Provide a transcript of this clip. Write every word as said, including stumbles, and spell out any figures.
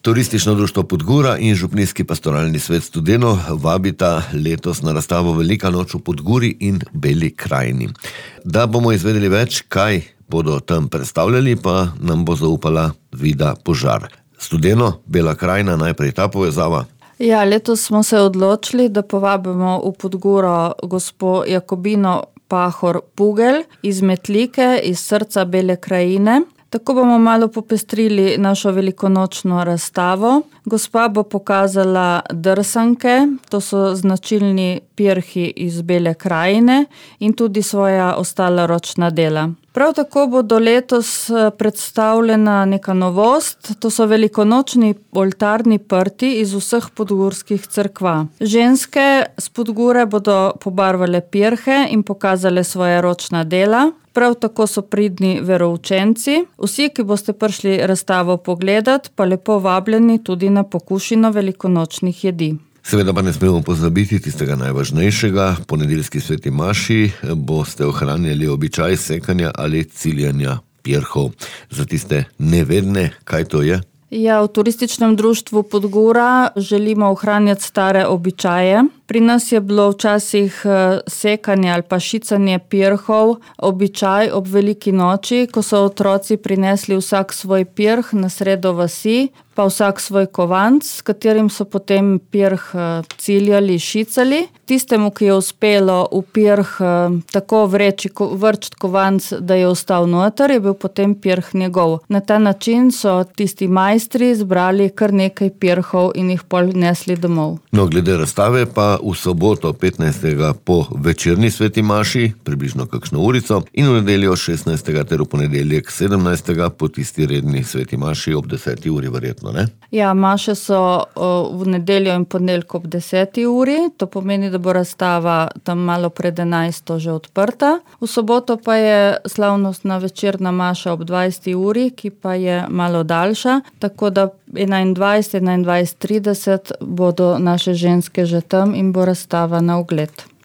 Turistično društvo Podgora in Župnijski pastoralni svet Studeno vabita letos na razstavo Velika noč v Podgori in Beli krajini. Da bomo izvedeli več, kaj bodo tam predstavljali, pa nam bo zaupala Vida Požar. Studeno, Bela krajina, najprej ta povezava. Ja, letos smo se odločili, da povabimo v Podgoro gospo Jakobino Pahor Pugelj iz Metlike, iz srca Bele krajine. Tako bomo malo popestrili našo velikonočno razstavo. Gospa bo pokazala drsanke, to so značilni pirhi iz Bele krajine in tudi svoja ostala ročna dela. Prav tako bodo letos predstavljena neka novost, to so velikonočni oltarni prti iz vseh podgorskih cerkva. Ženske z Podgore bodo pobarvale pirhe in pokazale svoja ročna dela. Prav tako so pridni veroučenci. Vsi, ki boste prišli razstavo pogledat, pa lepo vabljeni tudi na pokušino velikonočnih jedi. Seveda pa ne smemo pozabiti tistega najvažnejšega. Ponedeljski sveti maši boste ohranjali običaj sekanja ali ciljanja pirhov. Za tiste nevedne, kaj to je? Ja, v turističnem društvu Podgora želimo ohranjati stare običaje. Pri nas je bilo včasih sekanje ali pa šicanje pirhov običaj ob veliki noči, ko so otroci prinesli vsak svoj pirh na sredo vasi, pa vsak svoj kovanc, s katerim so potem pirh ciljali, šicali. Tistemu, ki je uspelo v pirh tako vreči, vrčt kovanc, da je ostal noter, je bil potem pirh njegov. Na ta način so tisti majstri zbrali kar nekaj pirhov in jih pol nesli domov. No, glede razstave pa v soboto petnajstega po večerni sveti maši, približno kakšno urico, in v nedeljo šestnajstega ter v ponedeljek sedemnajstega po tisti redni sveti maši ob deseti uri verjetno, ne? Ja, maše so v nedeljo in ponedeljek ob deseti uri, to pomeni, da bo razstava tam malo pred enajsto že odprta. V soboto pa je slavnostna večerna maša ob dvajseti uri, ki pa je malo daljša, tako da enaindvajset, enaindvajset trideset bodo naše ženske že tam in bo razstava na ogled.